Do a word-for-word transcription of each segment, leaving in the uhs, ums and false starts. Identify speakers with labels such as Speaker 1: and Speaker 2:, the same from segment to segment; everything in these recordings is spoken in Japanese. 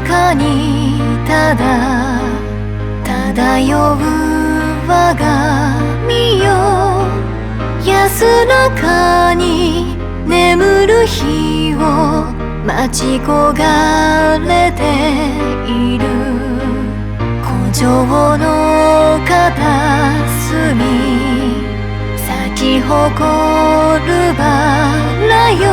Speaker 1: 中にただ漂う我が身よ、安らかに眠る日を待ち焦がれている。古城の片隅咲き誇るバラよ、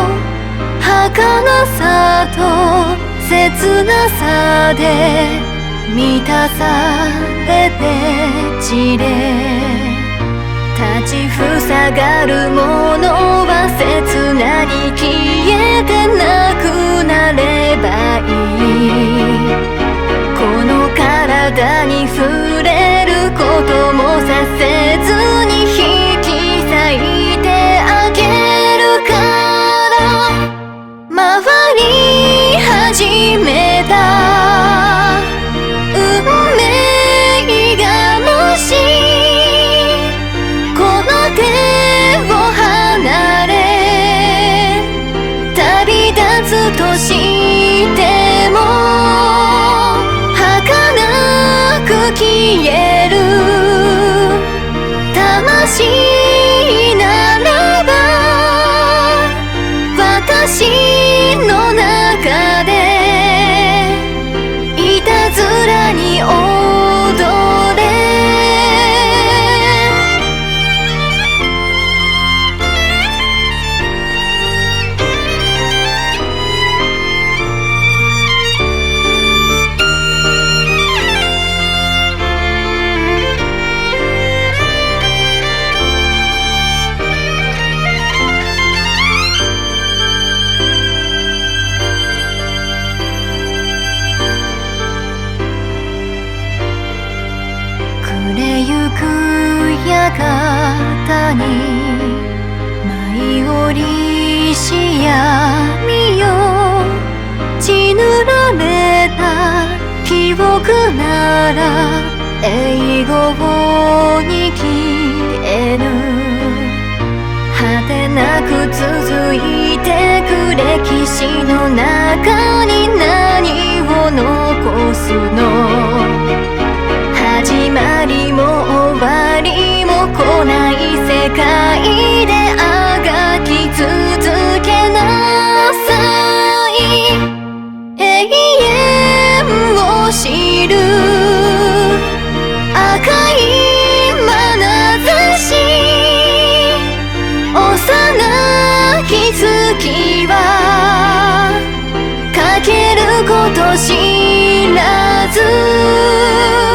Speaker 1: 儚さと切なさで満たされて散れ、立ちふさがるものは切なに消えてなくなればいい。この体に触れることもさせずに引き裂いてあげるから、回り始めた運命がもしこの手を離れ旅立つとしても儚く消える魂ならば、私の中でいたずらに踊れ。暮れゆく館に舞い降りし闇よ、血塗られた記憶なら永劫に消えぬ。果てなく続いてく歴史の中に何を残すの。始まりも終わりも来ない世界であがき続けなさい。永遠を知る赤い眼差し、幼き月はかけること知らず